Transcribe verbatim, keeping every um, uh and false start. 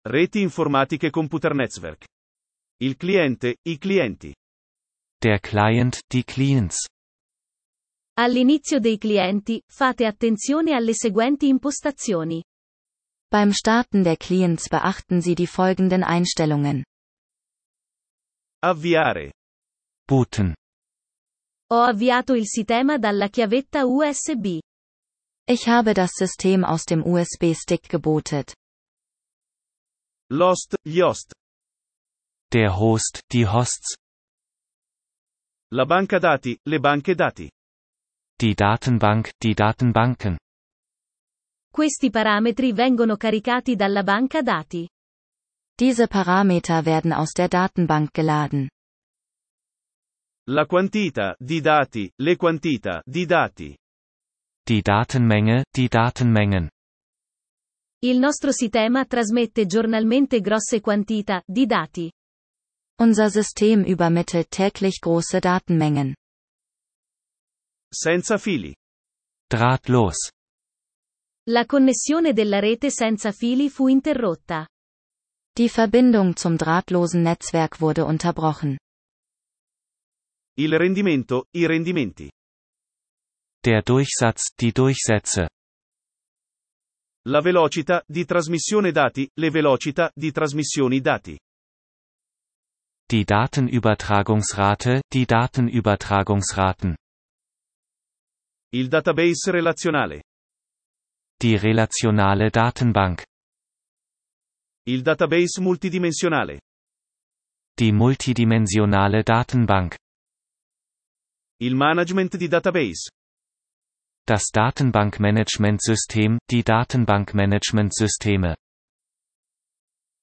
Reti informatiche Computernetzwerk. Il cliente, i clienti. Der Client, die Clients. All'inizio dei clienti, fate attenzione alle seguenti impostazioni. Beim Starten der Clients beachten Sie die folgenden Einstellungen. Avviare. Booten. Ho avviato il sistema dalla chiavetta U S B. Ich habe das System aus dem U S B-Stick gebootet. L'host, gli host. Der Host, die Hosts. La banca dati, le banche dati. Die Datenbank, die Datenbanken. Questi parametri vengono caricati dalla banca dati. Diese Parameter werden aus der Datenbank geladen. La quantità di dati, le quantità di dati. Die Datenmenge, die Datenmengen. Il nostro sistema trasmette giornalmente grosse quantità di dati. Unser System übermittelt täglich große Datenmengen. Senza fili. Drahtlos. La connessione della rete senza fili fu interrotta. Die Verbindung zum drahtlosen Netzwerk wurde unterbrochen. Il rendimento, i rendimenti. Der Durchsatz, die Durchsätze. La velocità di trasmissione dati, le velocità di trasmissioni dati. Die Datenübertragungsrate, die Datenübertragungsraten. Il database relazionale. Die relationale Datenbank. Il database multidimensionale. Die multidimensionale Datenbank. Il management di database. Das Datenbankmanagementsystem, die Datenbankmanagementsysteme.